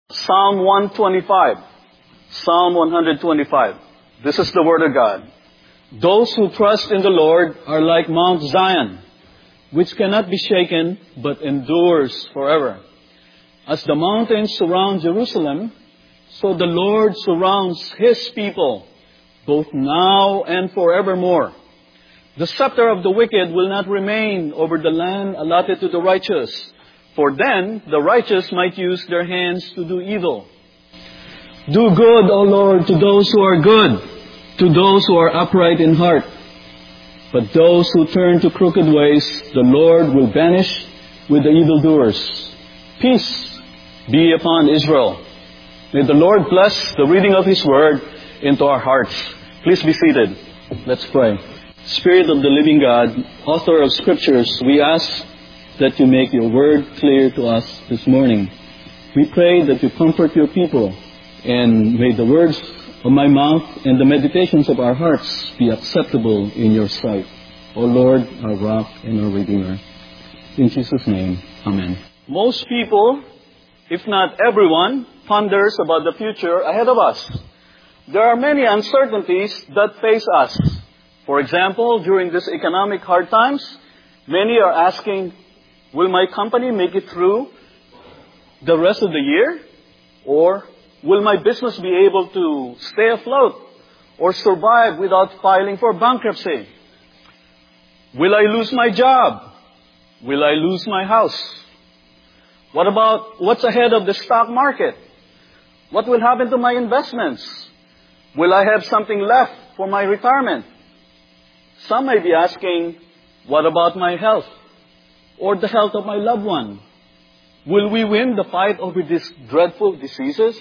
Psalm 125. Psalm 125. This is the Word of God. Those who trust in the Lord are like Mount Zion, which cannot be shaken, but endures forever. As the mountains surround Jerusalem, so the Lord surrounds His people, both now and forevermore. The scepter of the wicked will not remain over the land allotted to the righteous, for then the righteous might use their hands to do evil. Do good, O Lord, to those who are good, to those who are upright in heart. But those who turn to crooked ways, the Lord will banish with the evildoers. Peace be upon Israel. May the Lord bless the reading of His Word into our hearts. Please be seated. Let's pray. Spirit of the living God, author of Scriptures, we ask that you make your Word clear to us this morning. We pray that you comfort your people, and may the words of my mouth and the meditations of our hearts be acceptable in your sight. O Lord, our rock and our Redeemer. In Jesus' name, Amen. Most people, if not everyone, ponders about the future ahead of us. There are many uncertainties that face us. For example, during this economic hard times, many are asking, will my company make it through the rest of the year? Or will my business be able to stay afloat or survive without filing for bankruptcy? Will I lose my job? Will I lose my house? What about what's ahead of the stock market? What will happen to my investments? Will I have something left for my retirement? Some may be asking, what about my health? Or the health of my loved one? Will we win the fight over these dreadful diseases?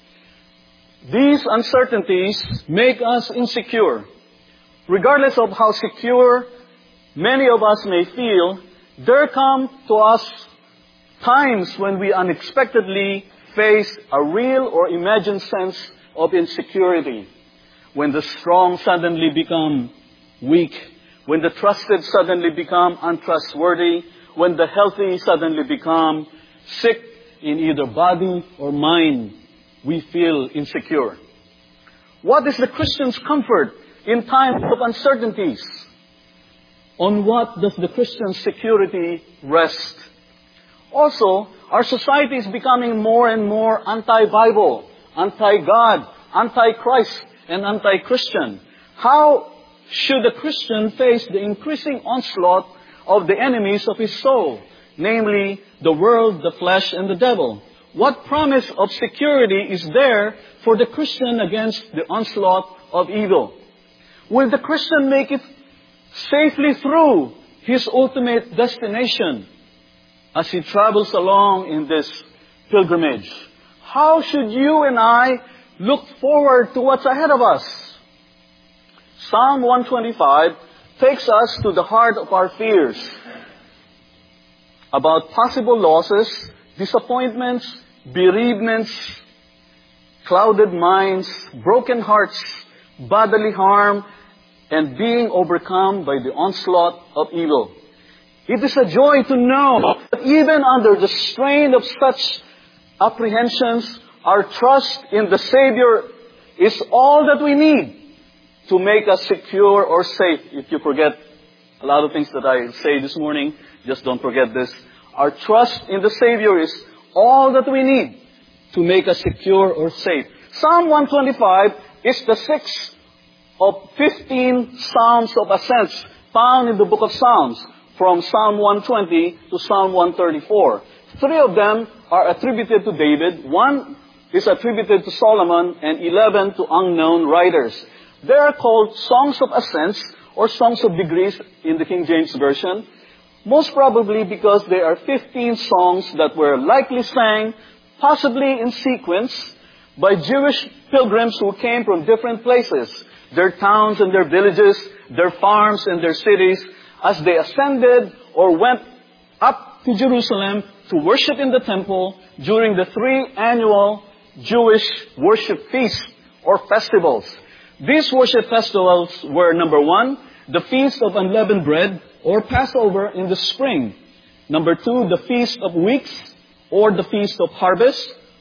These uncertainties make us insecure. Regardless of how secure many of us may feel, there come to us times when we unexpectedly face a real or imagined sense of insecurity. When the strong suddenly become weak, when the trusted suddenly become untrustworthy, when the healthy suddenly become sick in either body or mind, we feel insecure. What is the Christian's comfort in times of uncertainties? On what does the Christian's security rest? Also, our society is becoming more and more anti-Bible, anti-God, anti-Christ, and anti-Christian. How should a Christian face the increasing onslaught of the enemies of his soul, namely the world, the flesh, and the devil? What promise of security is there for the Christian against the onslaught of evil? Will the Christian make it safely through his ultimate destination as he travels along in this pilgrimage? How should you and I look forward to what's ahead of us? Psalm 125 takes us to the heart of our fears about possible losses, disappointments, bereavements, clouded minds, broken hearts, bodily harm, and being overcome by the onslaught of evil. It is a joy to know that even under the strain of such apprehensions, our trust in the Savior is all that we need to make us secure or safe. If you forget a lot of things that I say this morning, just don't forget this. Our trust in the Savior is all that we need to make us secure or safe. Psalm 125 is the sixth of 15 Psalms of Ascents found in the book of Psalms, from Psalm 120 to Psalm 134. 3 of them are attributed to David, 1 is attributed to Solomon, and 11 to unknown writers. They are called Songs of Ascents or Songs of Degrees in the King James Version, most probably because they are 15 songs that were likely sang, possibly in sequence, by Jewish pilgrims who came from different places, their towns and their villages, their farms and their cities, as they ascended or went up to Jerusalem to worship in the temple during the 3 annual Jewish worship feasts or festivals. These worship festivals were, number 1, the Feast of Unleavened Bread or Passover in the spring. Number 2, the Feast of Weeks or the Feast of Harvest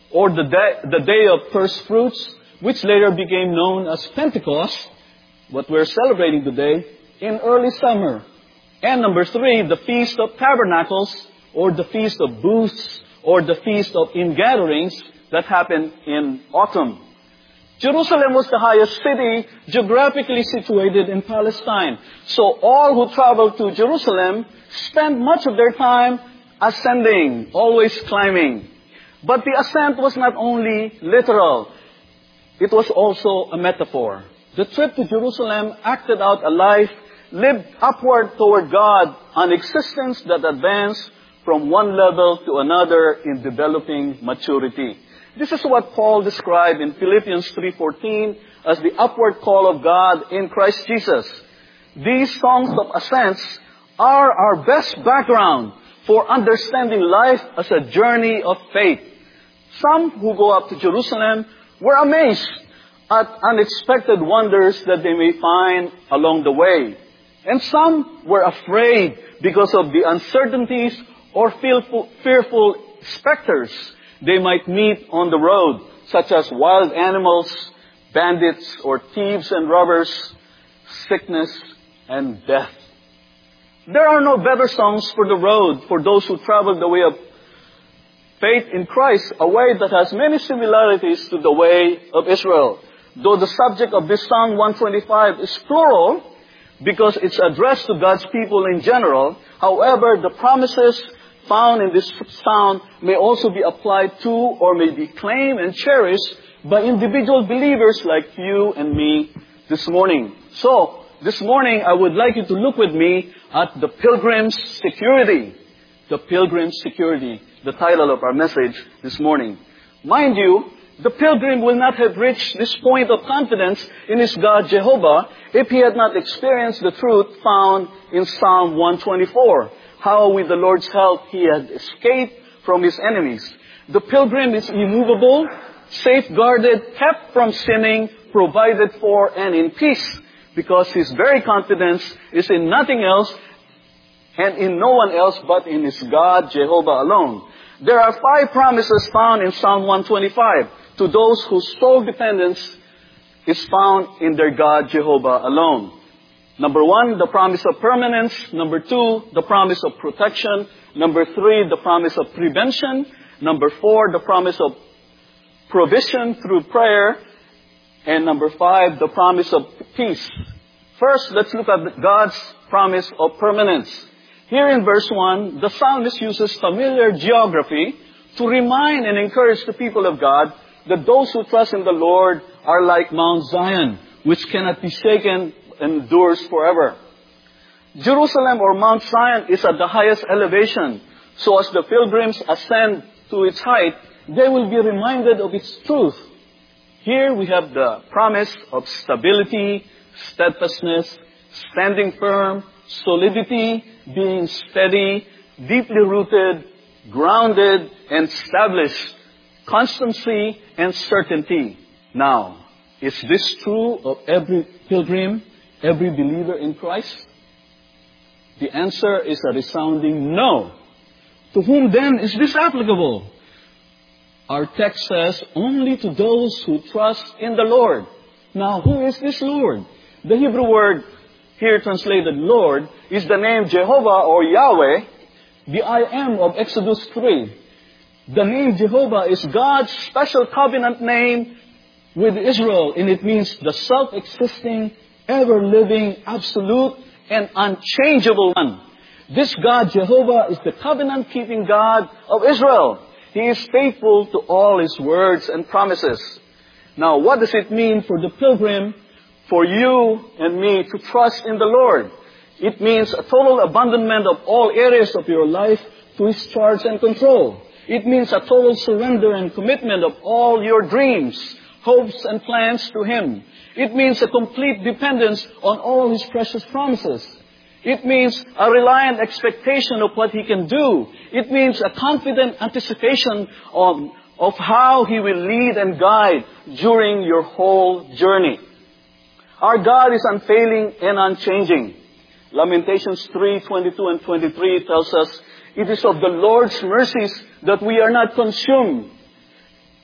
or the day of first fruits, which later became known as Pentecost, what we're celebrating today, in early summer. And number 3, the Feast of Tabernacles, or the Feast of Booths, or the Feast of Ingatherings that happened in autumn. Jerusalem was the highest city geographically situated in Palestine. So all who traveled to Jerusalem spent much of their time ascending, always climbing. But the ascent was not only literal, it was also a metaphor. The trip to Jerusalem acted out a life lived upward toward God, an existence that advanced from one level to another in developing maturity. This is what Paul described in Philippians 3:14 as the upward call of God in Christ Jesus. These songs of ascents are our best background for understanding life as a journey of faith. Some who go up to Jerusalem were amazed at unexpected wonders that they may find along the way. And some were afraid because of the uncertainties or fearful specters they might meet on the road, such as wild animals, bandits, or thieves and robbers, sickness, and death. There are no better songs for the road for those who travel the way of faith in Christ, a way that has many similarities to the way of Israel. Though the subject of this Psalm 125 is plural, because it's addressed to God's people in general, however, the promises found in this psalm may also be applied to or may be claimed and cherished by individual believers like you and me this morning. So, this morning I would like you to look with me at the Pilgrim's Security. The Pilgrim's Security, the title of our message this morning. Mind you, the pilgrim will not have reached this point of confidence in his God Jehovah if he had not experienced the truth found in Psalm 124. How with the Lord's help he had escaped from his enemies. The pilgrim is immovable, safeguarded, kept from sinning, provided for, and in peace, because his very confidence is in nothing else and in no one else but in his God Jehovah alone. There are 5 promises found in Psalm 125 to those whose sole dependence is found in their God Jehovah alone. Number 1, the promise of permanence. Number 2, the promise of protection. Number 3, the promise of prevention. Number 4, the promise of provision through prayer. And number 5, the promise of peace. First, let's look at God's promise of permanence. Here in verse 1, the psalmist uses familiar geography to remind and encourage the people of God that those who trust in the Lord are like Mount Zion, which cannot be shaken and endures forever. Jerusalem or Mount Zion is at the highest elevation, so as the pilgrims ascend to its height, they will be reminded of its truth. Here we have the promise of stability, steadfastness, standing firm, solidity, being steady, deeply rooted, grounded, and established, constancy and certainty. Now, is this true of every pilgrim, every believer in Christ? The answer is a resounding no. To whom then is this applicable? Our text says, only to those who trust in the Lord. Now, who is this Lord? The Hebrew word here translated Lord is the name Jehovah or Yahweh, the I am of Exodus 3. The name Jehovah is God's special covenant name with Israel, and it means the self-existing, ever-living, absolute, and unchangeable one. This God, Jehovah, is the covenant-keeping God of Israel. He is faithful to all His words and promises. Now, what does it mean for the pilgrim, for you and me to trust in the Lord? It means a total abandonment of all areas of your life to His charge and control. It means a total surrender and commitment of all your dreams, hopes, and plans to Him. It means a complete dependence on all His precious promises. It means a reliant expectation of what He can do. It means a confident anticipation of how He will lead and guide during your whole journey. Our God is unfailing and unchanging. Lamentations 3:22 and 23 tells us, it is of the Lord's mercies that we are not consumed,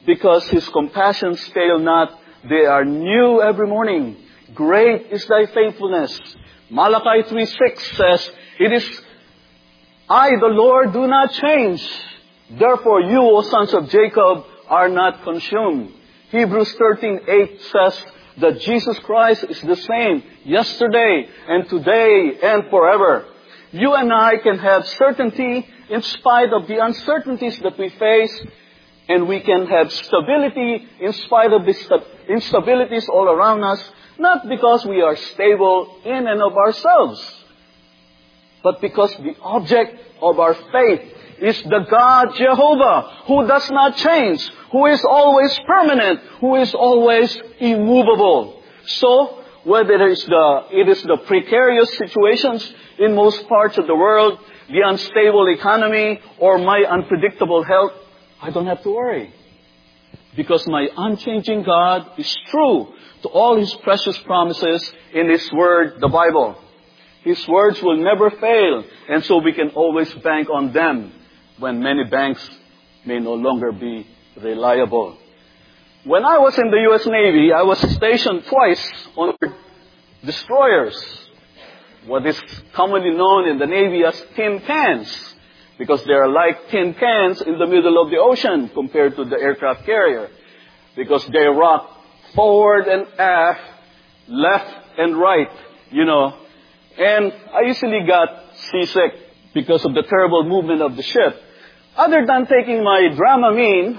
because His compassions fail not. They are new every morning. Great is thy faithfulness. Malachi 3:6 says, it is I, the Lord, do not change. Therefore you, O sons of Jacob, are not consumed. Hebrews 13:8 says that Jesus Christ is the same yesterday and today and forever. You and I can have certainty in spite of the uncertainties that we face, and we can have stability in spite of the instabilities all around us, not because we are stable in and of ourselves, but because the object of our faith is the God Jehovah, who does not change, who is always permanent, who is always immovable. So, whether it is the precarious situations in most parts of the world, the unstable economy, or my unpredictable health, I don't have to worry. Because my unchanging God is true to all His precious promises in His Word, the Bible. His words will never fail, and so we can always bank on them when many banks may no longer be reliable. When I was in the U.S. Navy, I was stationed twice on destroyers, what is commonly known in the Navy as tin cans, because they are like tin cans in the middle of the ocean compared to the aircraft carrier, because they rock forward and aft, left and right, And I usually got seasick because of the terrible movement of the ship. Other than taking my Dramamine,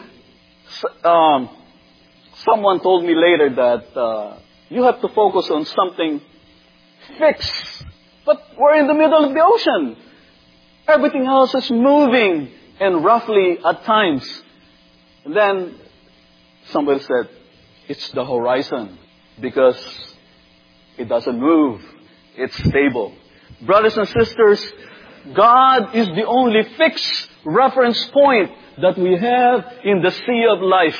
someone told me later that you have to focus on something fixed. But we're in the middle of the ocean. Everything else is moving, and roughly at times. And then somebody said, it's the horizon, because it doesn't move. It's stable. Brothers and sisters, God is the only fixed reference point that we have in the sea of life.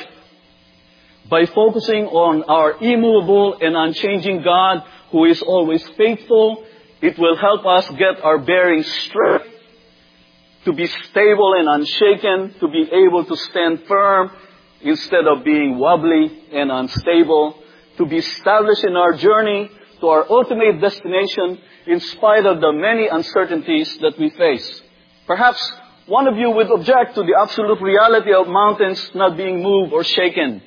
By focusing on our immovable and unchanging God, who is always faithful, it will help us get our bearings straight, to be stable and unshaken, to be able to stand firm instead of being wobbly and unstable, to be established in our journey to our ultimate destination in spite of the many uncertainties that we face. Perhaps one of you would object to the absolute reality of mountains not being moved or shaken,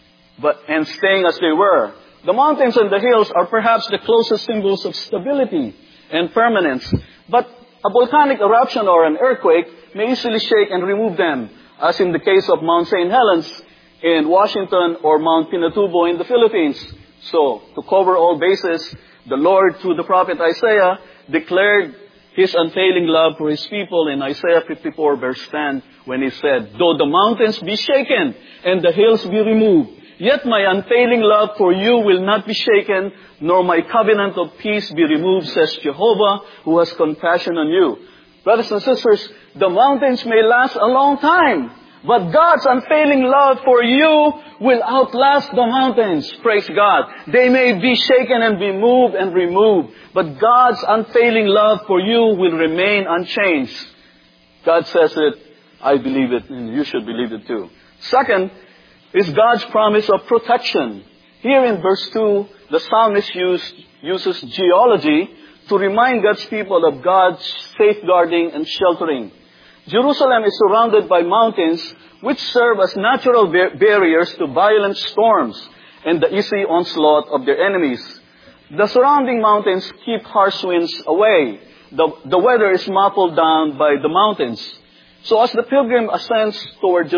and staying as they were. The mountains and the hills are perhaps the closest symbols of stability and permanence, but a volcanic eruption or an earthquake may easily shake and remove them, as in the case of Mount St. Helens in Washington or Mount Pinatubo in the Philippines. So, to cover all bases, the Lord, through the prophet Isaiah, declared His unfailing love for His people in Isaiah 54 verse 10, when He said, though the mountains be shaken and the hills be removed, yet my unfailing love for you will not be shaken, nor my covenant of peace be removed, says Jehovah, who has compassion on you. Brothers and sisters, the mountains may last a long time, but God's unfailing love for you will outlast the mountains. Praise God. They may be shaken and be moved and removed, but God's unfailing love for you will remain unchanged. God says it, I believe it, and you should believe it too. Second is God's promise of protection. Here in verse 2, the psalmist uses geology to remind God's people of God's safeguarding and sheltering. Jerusalem is surrounded by mountains which serve as natural barriers to violent storms and the easy onslaught of their enemies. The surrounding mountains keep harsh winds away. The weather is muffled down by the mountains. So as the pilgrim ascend toward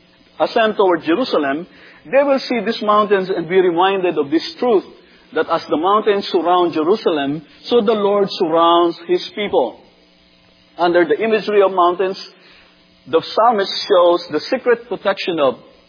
Jerusalem, they will see these mountains and be reminded of this truth, that as the mountains surround Jerusalem, so the Lord surrounds His people. Under the imagery of mountains, the psalmist shows the secret protection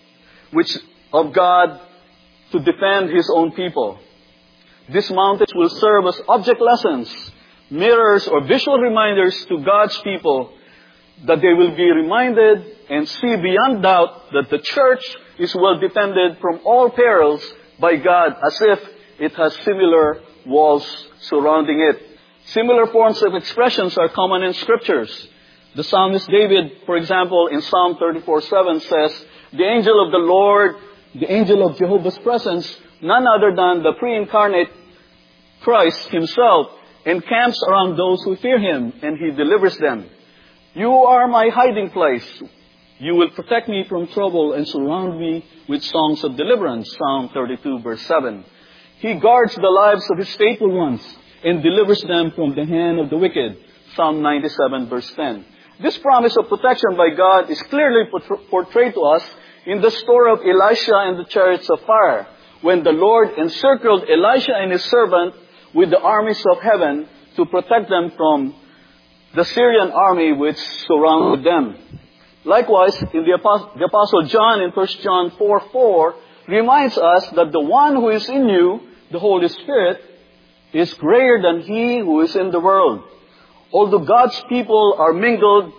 of God to defend His own people. These mountains will serve as object lessons, mirrors or visual reminders to God's people, that they will be reminded and see beyond doubt that the church is well defended from all perils by God, as if it has similar walls surrounding it. Similar forms of expressions are common in Scriptures. The psalmist David, for example, in Psalm 34:7 says, the angel of the Lord, the angel of Jehovah's presence, none other than the pre-incarnate Christ Himself, encamps around those who fear Him, and He delivers them. You are my hiding place. You will protect me from trouble and surround me with songs of deliverance. Psalm 32, verse 7. He guards the lives of His faithful ones and delivers them from the hand of the wicked. Psalm 97, verse 10. This promise of protection by God is clearly portrayed to us in the story of Elisha and the chariots of fire, when the Lord encircled Elisha and his servant with the armies of heaven to protect them from the Syrian army which surrounded them. Likewise, in the Apostle John in 1 John 4:4 reminds us that the one who is in you, the Holy Spirit, is greater than he who is in the world. Although God's people are mingled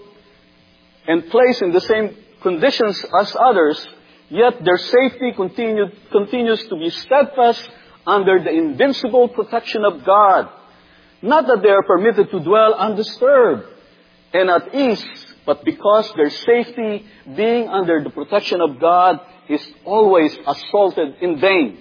and placed in the same conditions as others, yet their safety continues to be steadfast under the invincible protection of God. Not that they are permitted to dwell undisturbed and at ease, but because their safety, being under the protection of God, is always assaulted in vain.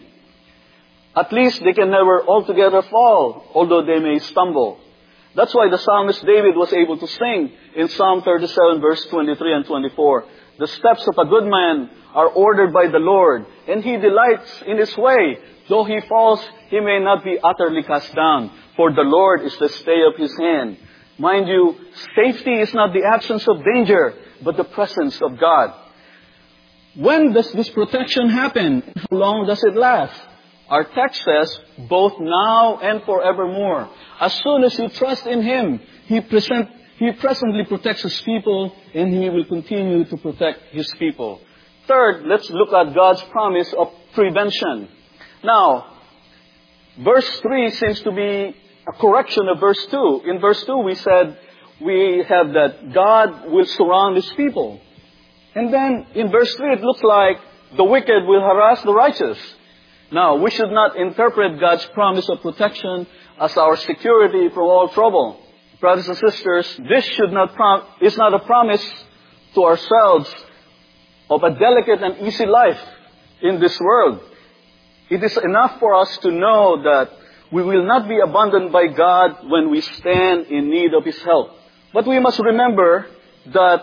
At least they can never altogether fall, although they may stumble. That's why the psalmist David was able to sing in Psalm 37, verse 23 and 24. The steps of a good man are ordered by the Lord, and he delights in his way. Though he falls, he may not be utterly cast down, for the Lord is the stay of his hand. Mind you, safety is not the absence of danger, but the presence of God. When does this protection happen? How long does it last? Our text says, both now and forevermore. As soon as you trust in Him, He presently protects His people, and He will continue to protect His people. Third, let's look at God's promise of prevention. Now, verse 3 seems to be a correction of verse 2. In verse 2, we have that God will surround His people. And then, in verse 3, it looks like the wicked will harass the righteous. Now, we should not interpret God's promise of protection as our security from all trouble. Brothers and sisters, this is not a promise to ourselves of a delicate and easy life in this world. It is enough for us to know that we will not be abandoned by God when we stand in need of His help. But we must remember that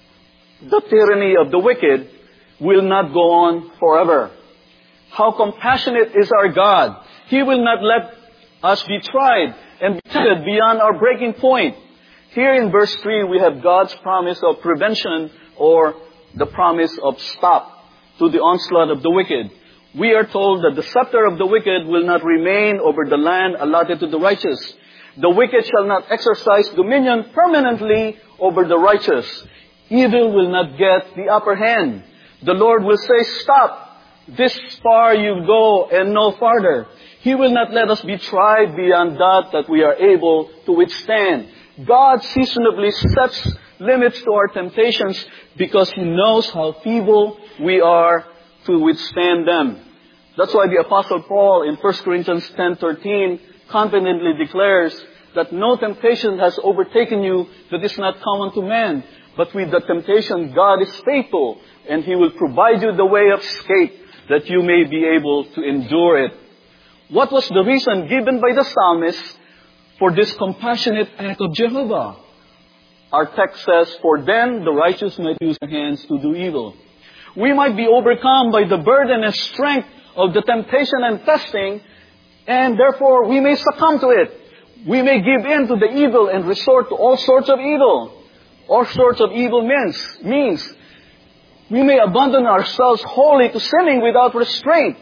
the tyranny of the wicked will not go on forever. How compassionate is our God. He will not let us be tried and be tempted beyond our breaking point. Here in verse 3, we have God's promise of prevention, or the promise of stop to the onslaught of the wicked. We are told that the scepter of the wicked will not remain over the land allotted to the righteous. The wicked shall not exercise dominion permanently over the righteous. Evil will not get the upper hand. The Lord will say, stop. This far you go and no farther. He will not let us be tried beyond that we are able to withstand. God seasonably sets limits to our temptations because He knows how feeble we are to withstand them. That's why the Apostle Paul in 1 Corinthians 10:13 confidently declares that no temptation has overtaken you that is not common to man. But with the temptation, God is faithful, and He will provide you the way of escape, that you may be able to endure it. What was the reason given by the psalmist for this compassionate act of Jehovah? Our text says, for then the righteous might use their hands to do evil. We might be overcome by the burden and strength of the temptation and testing, and therefore we may succumb to it. We may give in to the evil and resort to all sorts of evil. All sorts of evil means. We may abandon ourselves wholly to sinning without restraint.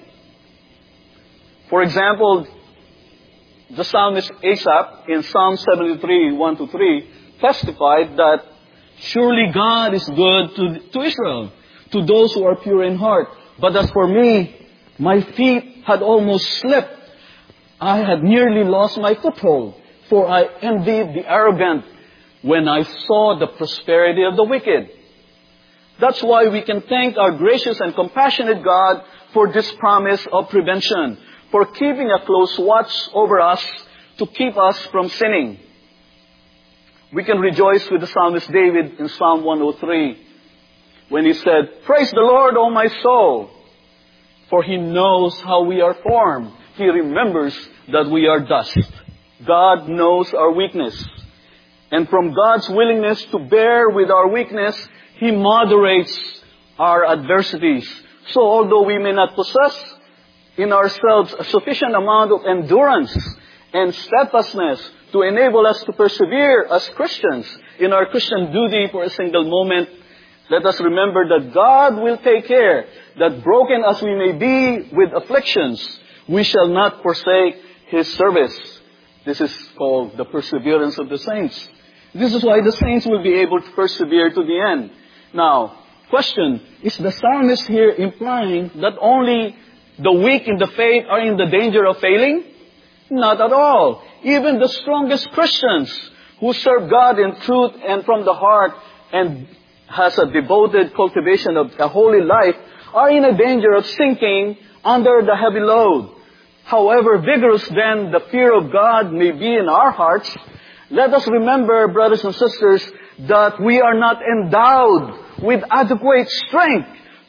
For example, the psalmist Asaph in Psalm 73, 1-3, testified that surely God is good to Israel, to those who are pure in heart. But as for me, my feet had almost slipped. I had nearly lost my foothold, for I envied the arrogant when I saw the prosperity of the wicked. That's why we can thank our gracious and compassionate God for this promise of prevention, for keeping a close watch over us to keep us from sinning. We can rejoice with the psalmist David in Psalm 103 when he said, "Praise the Lord, O my soul, for He knows how we are formed. He remembers that we are dust." God knows our weakness. And from God's willingness to bear with our weakness, He moderates our adversities. So although we may not possess in ourselves a sufficient amount of endurance and steadfastness to enable us to persevere as Christians in our Christian duty for a single moment, let us remember that God will take care that broken as we may be with afflictions, we shall not forsake His service. This is called the perseverance of the saints. This is why the saints will be able to persevere to the end. Now, question, is the psalmist here implying that only the weak in the faith are in the danger of failing? Not at all. Even the strongest Christians who serve God in truth and from the heart and has a devoted cultivation of a holy life are in a danger of sinking under the heavy load. However vigorous then the fear of God may be in our hearts, let us remember, brothers and sisters, that we are not endowed with adequate strength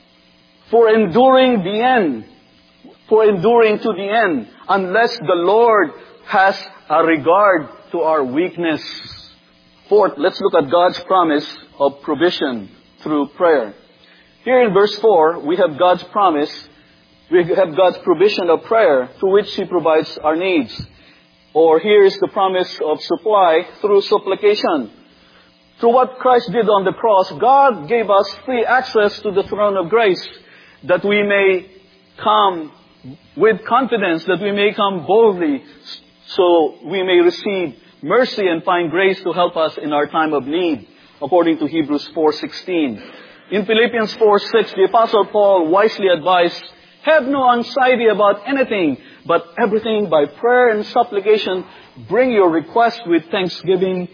for enduring the end, for enduring to the end, unless the Lord has a regard to our weakness. Fourth, let's look at God's promise of provision through prayer. Here in verse 4, we have God's promise, we have God's provision of prayer through which He provides our needs. Or here is the promise of supply through supplication. Through what Christ did on the cross, God gave us free access to the throne of grace, that we may come with confidence, that we may come boldly, so we may receive mercy and find grace to help us in our time of need, according to Hebrews 4:16. In Philippians 4:6, the Apostle Paul wisely advised, "Have no anxiety about anything, but everything by prayer and supplication, bring your request with thanksgiving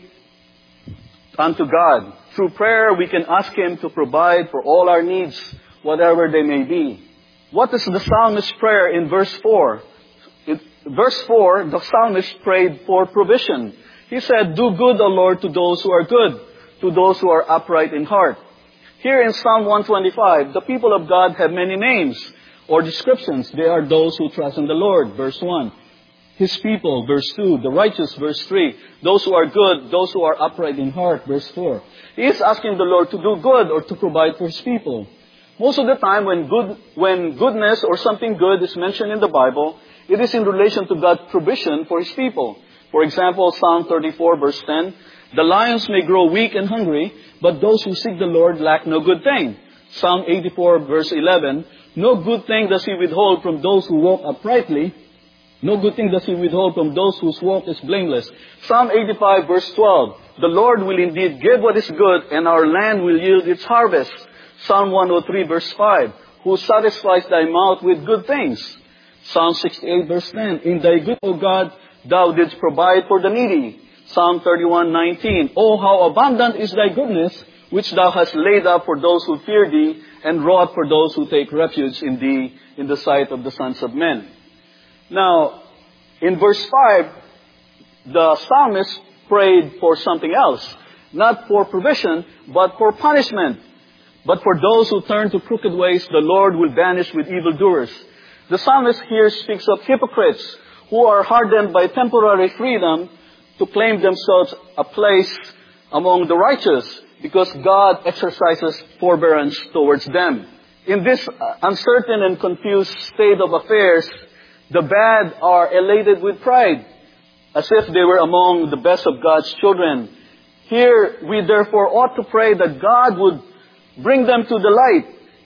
unto God." Through prayer, we can ask Him to provide for all our needs, whatever they may be. What is the psalmist's prayer in verse 4? In verse 4, the psalmist prayed for provision. He said, "Do good, O Lord, to those who are good, to those who are upright in heart." Here in Psalm 125, the people of God have many names or descriptions. They are those who trust in the Lord, verse 1. His people, verse 2. The righteous, verse 3. Those who are good, those who are upright in heart, verse 4. He is asking the Lord to do good or to provide for His people. Most of the time when goodness or something good is mentioned in the Bible, it is in relation to God's provision for His people. For example, Psalm 34, verse 10. The lions may grow weak and hungry, but those who seek the Lord lack no good thing. Psalm 84, verse 11. No good thing does He withhold from those who walk uprightly. No good thing does He withhold from those whose walk is blameless. Psalm 85, verse 12. The Lord will indeed give what is good, and our land will yield its harvest. Psalm 103, verse 5. Who satisfies thy mouth with good things. Psalm 68, verse 10. In thy good, O God, thou didst provide for the needy. Psalm 31:19. Oh, how abundant is thy goodness, which thou hast laid up for those who fear thee, and wrought for those who take refuge in thee in the sight of the sons of men. Now, in verse 5, the psalmist prayed for something else. Not for provision, but for punishment. But for those who turn to crooked ways, the Lord will banish with evildoers. The psalmist here speaks of hypocrites who are hardened by temporary freedom to claim themselves a place among the righteous, because God exercises forbearance towards them. In this uncertain and confused state of affairs, the bad are elated with pride, as if they were among the best of God's children. Here, we therefore ought to pray that God would bring them to the light,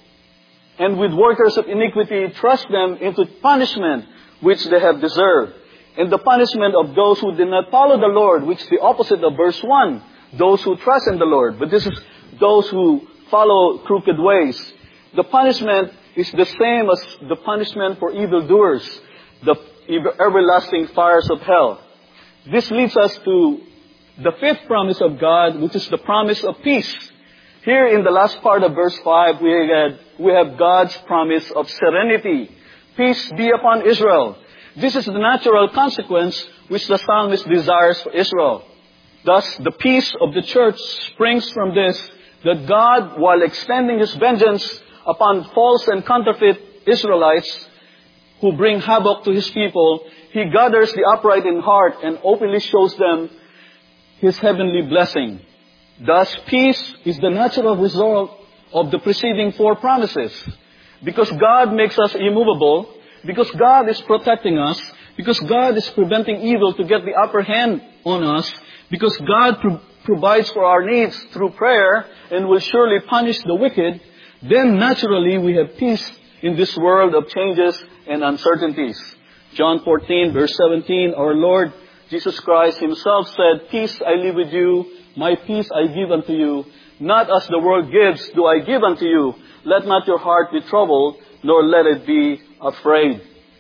and with workers of iniquity, thrust them into punishment which they have deserved. And the punishment of those who did not follow the Lord, which is the opposite of verse 1. Those who trust in the Lord. But this is those who follow crooked ways. The punishment is the same as the punishment for evildoers, the everlasting fires of hell. This leads us to the fifth promise of God, which is the promise of peace. Here in the last part of verse 5, we have God's promise of serenity. Peace be upon Israel. This is the natural consequence which the psalmist desires for Israel. Thus, the peace of the church springs from this, that God, while extending His vengeance upon false and counterfeit Israelites who bring havoc to His people, He gathers the upright in heart and openly shows them His heavenly blessing. Thus, peace is the natural result of the preceding four promises. Because God makes us immovable, because God is protecting us, because God is preventing evil to get the upper hand on us, because God provides for our needs through prayer and will surely punish the wicked, then naturally we have peace in this world of changes and uncertainties. John 14, verse 17, our Lord Jesus Christ Himself said, "Peace I leave with you, my peace I give unto you. Not as the world gives do I give unto you. Let not your heart be troubled, nor let it be afraid."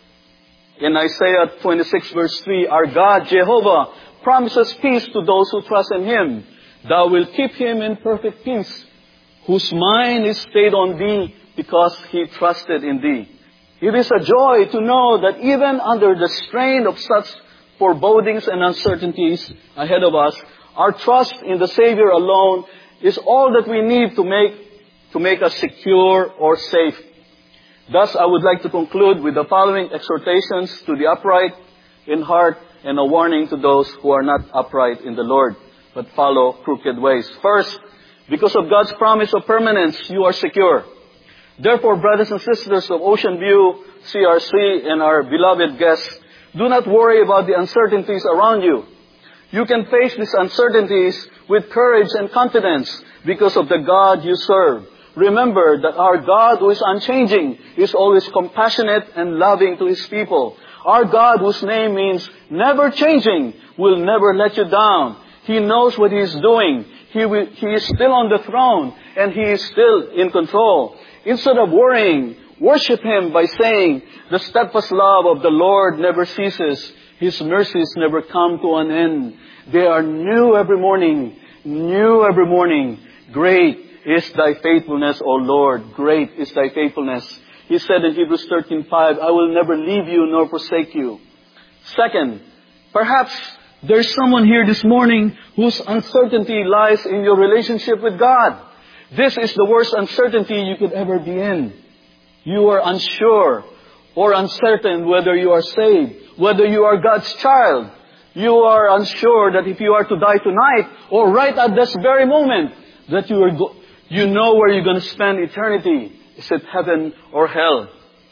In Isaiah 26, verse 3, our God, Jehovah, promises peace to those who trust in Him. Thou wilt keep him in perfect peace, whose mind is stayed on Thee, because he trusted in Thee. It is a joy to know that even under the strain of such forebodings and uncertainties ahead of us, our trust in the Savior alone is all that we need to make us secure or safe. Thus, I would like to conclude with the following exhortations to the upright in heart and a warning to those who are not upright in the Lord, but follow crooked ways. First, because of God's promise of permanence, you are secure. Therefore, brothers and sisters of Ocean View, CRC, and our beloved guests, do not worry about the uncertainties around you. You can face these uncertainties with courage and confidence because of the God you serve. Remember that our God, who is unchanging, is always compassionate and loving to His people. Our God, whose name means never changing, will never let you down. He knows what He is doing. He is still on the throne, and He is still in control. Instead of worrying, worship Him by saying, "The steadfast love of the Lord never ceases. His mercies never come to an end. They are new every morning, new every morning. Great is Thy faithfulness, O Lord. Great is Thy faithfulness." He said in Hebrews 13:5, "I will never leave you nor forsake you." Second, perhaps there's someone here this morning whose uncertainty lies in your relationship with God. This is the worst uncertainty you could ever be in. You are unsure or uncertain whether you are saved, whether you are God's child. You are unsure that if you are to die tonight or right at this very moment, that you know where you're going to spend eternity. Is it heaven or hell?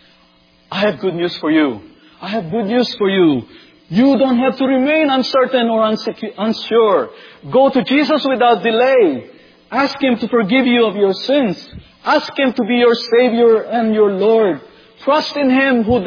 I have good news for you. I have good news for you. You don't have to remain uncertain or unsure. Go to Jesus without delay. Ask Him to forgive you of your sins. Ask Him to be your Savior and your Lord. Trust in Him who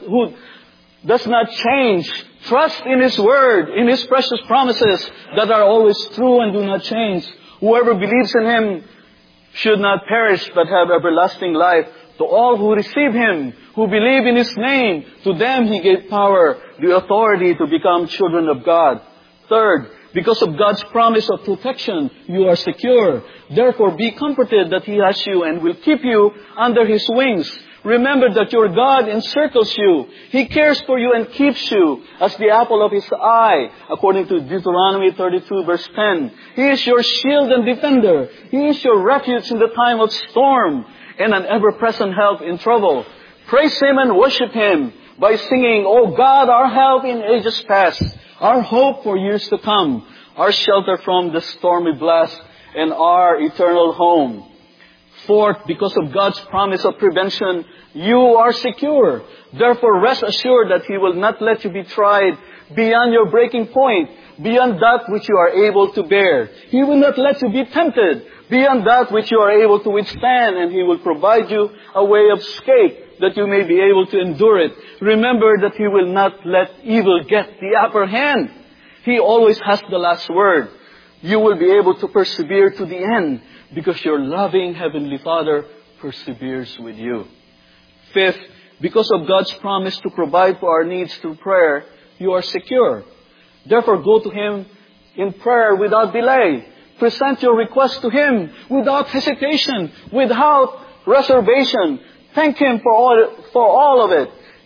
does not change. Trust in His Word, in His precious promises that are always true and do not change. Whoever believes in Him should not perish but have everlasting life. To all who receive Him, who believe in His name, to them He gave power, the authority to become children of God. Third, because of God's promise of protection, you are secure. Therefore, be comforted that He has you and will keep you under His wings. Remember that your God encircles you. He cares for you and keeps you as the apple of His eye, according to Deuteronomy 32, verse 10. He is your shield and defender. He is your refuge in the time of storm and an ever-present help in trouble. Praise Him and worship Him by singing, "O God, our help in ages past, our hope for years to come, our shelter from the stormy blast, and our eternal home." Fourth, because of God's promise of prevention, you are secure. Therefore, rest assured that He will not let you be tried beyond your breaking point, beyond that which you are able to bear. He will not let you be tempted beyond that which you are able to withstand, and He will provide you a way of escape that you may be able to endure it. Remember that He will not let evil get the upper hand. He always has the last word. You will be able to persevere to the end because your loving Heavenly Father perseveres with you. Fifth, because of God's promise to provide for our needs through prayer, you are secure. Therefore, go to Him in prayer without delay. Present your request to Him without hesitation, without reservation. Thank Him for all of it.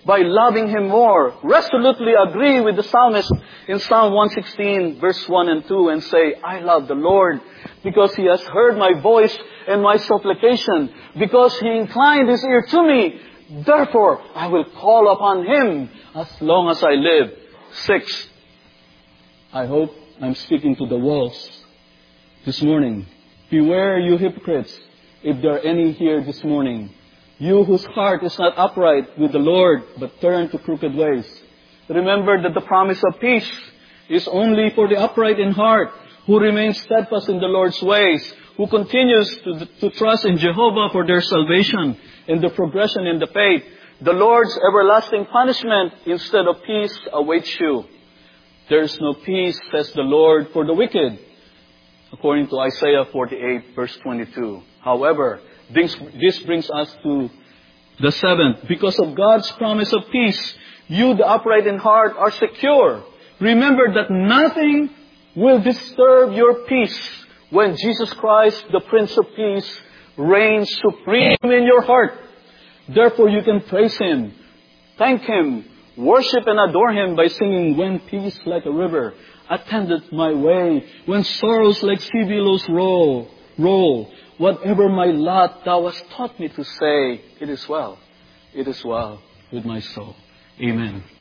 by loving Him more. Resolutely agree with the psalmist in Psalm 116, verse 1 and 2, and say, I love the Lord because He has heard my voice and my supplication, because He inclined His ear to me. Therefore, I will call upon Him as long as I live. 6. I hope I'm speaking to the walls this morning. Beware, you hypocrites, if there are any here this morning. You whose heart is not upright with the Lord, but turn to crooked ways. Remember that the promise of peace is only for the upright in heart, who remains steadfast in the Lord's ways, who continues to trust in Jehovah for their salvation and the progression in the faith. The Lord's everlasting punishment instead of peace awaits you. There is no peace, says the Lord, for the wicked, according to Isaiah 48, verse 22. However, this brings us to the 7th. Because of God's promise of peace, you, the upright in heart, are secure. Remember that nothing will disturb your peace when Jesus Christ, the Prince of Peace, reigns supreme in your heart. Therefore, you can praise Him, thank Him, worship and adore Him by singing, when peace like a river attendeth my way, when sorrows like sea billows roll. Whatever my lot, Thou hast taught me to say, it is well with my soul. Amen.